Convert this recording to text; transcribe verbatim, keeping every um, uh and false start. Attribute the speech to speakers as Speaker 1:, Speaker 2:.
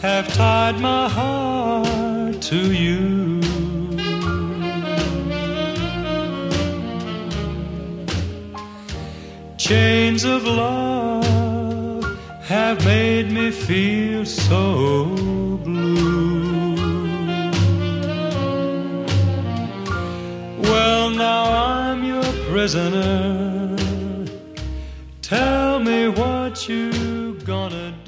Speaker 1: have tied my heart to you. Chains of love have made me feel so blue. Well, now I'm your prisoner. Tell me what you gonna do.